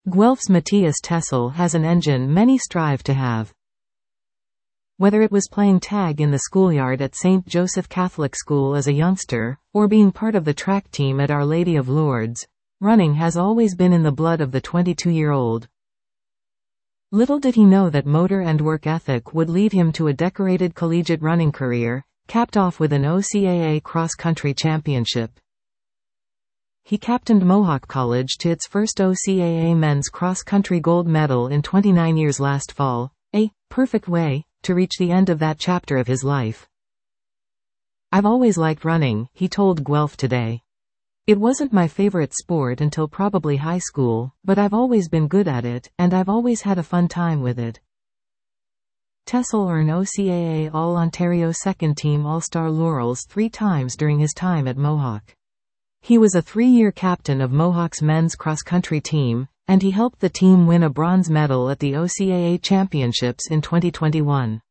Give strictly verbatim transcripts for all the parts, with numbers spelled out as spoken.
Guelph's Matthias Tessel has an engine many strive to have. Whether it was playing tag in the schoolyard at Saint Joseph Catholic School as a youngster, or being part of the track team at Our Lady of Lourdes, running has always been in the blood of the twenty-two-year-old. Little did he know that motor and work ethic would lead him to a decorated collegiate running career, capped off with an O C A A cross-country championship. He captained Mohawk College to its first O C A A men's cross-country gold medal in twenty-nine years last fall, a perfect way to reach the end of that chapter of his life. "I've always liked running," he told Guelph Today. "It wasn't my favorite sport until probably high school, but I've always been good at it, and I've always had a fun time with it." Tessel earned O C A A All-Ontario Second Team All-Star laurels three times during his time at Mohawk. He was a three-year captain of Mohawk's men's cross-country team, and he helped the team win a bronze medal at the O C A A Championships in twenty twenty-one.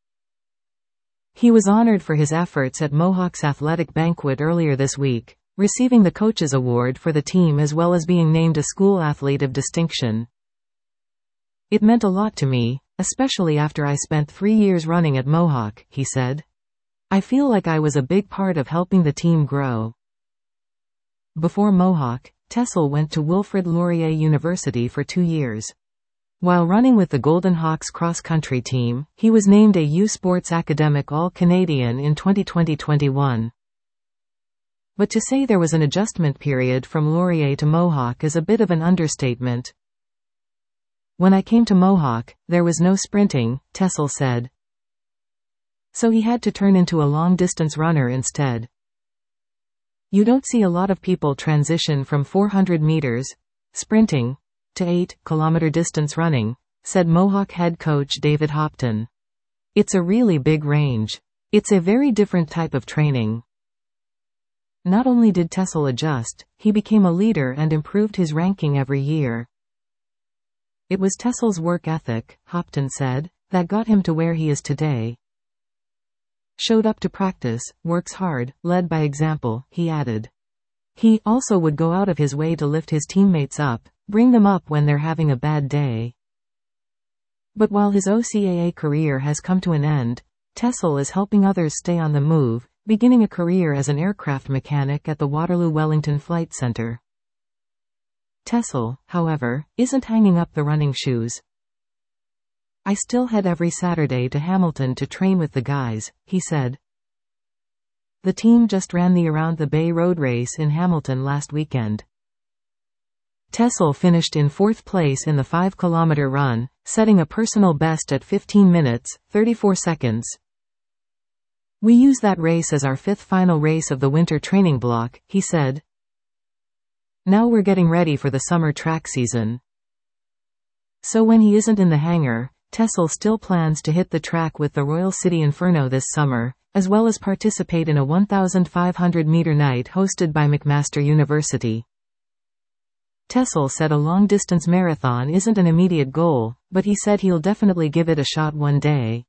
He was honored for his efforts at Mohawk's athletic banquet earlier this week, receiving the Coaches Award for the team as well as being named a School Athlete of Distinction. "It meant a lot to me, especially after I spent three years running at Mohawk," he said. "I feel like I was a big part of helping the team grow." Before Mohawk, Tessel went to Wilfrid Laurier University for two years. While running with the Golden Hawks cross-country team, he was named a U Sports Academic All-Canadian in twenty twenty to twenty-one. But to say there was an adjustment period from Laurier to Mohawk is a bit of an understatement. "When I came to Mohawk, there was no sprinting," Tessel said. "So he had to turn into a long-distance runner instead." "You don't see a lot of people transition from four hundred meters sprinting to eight kilometer distance running," said Mohawk head coach David Hopton. "It's a really big range. It's a very different type of training." Not only did Tessel adjust, he became a leader and improved his ranking every year. "It was Tessel's work ethic," Hopton said, "that got him to where he is today. Showed up to practice, works hard, led by example," he added. He also would go out of his way to lift his teammates up, bring them up when they're having a bad day. But while his O C A A career has come to an end, Tessel is helping others stay on the move, beginning a career as an aircraft mechanic at the Waterloo Wellington Flight Centre. Tessel, however, isn't hanging up the running shoes. "I still head every Saturday to Hamilton to train with the guys," he said. The team just ran the Around the Bay road race in Hamilton last weekend. Tessel finished in fourth place in the five kilometer run, setting a personal best at fifteen minutes, thirty-four seconds. "We use that race as our fifth final race of the winter training block," he said. "Now we're getting ready for the summer track season." So when he isn't in the hangar, Tessel still plans to hit the track with the Royal City Inferno this summer, as well as participate in a fifteen hundred meter night hosted by McMaster University. Tessel said a long-distance marathon isn't an immediate goal, but he said he'll definitely give it a shot one day.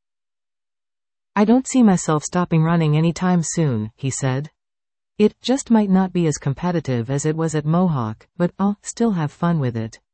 "I don't see myself stopping running anytime soon," he said. "It just might not be as competitive as it was at Mohawk, but I'll still have fun with it."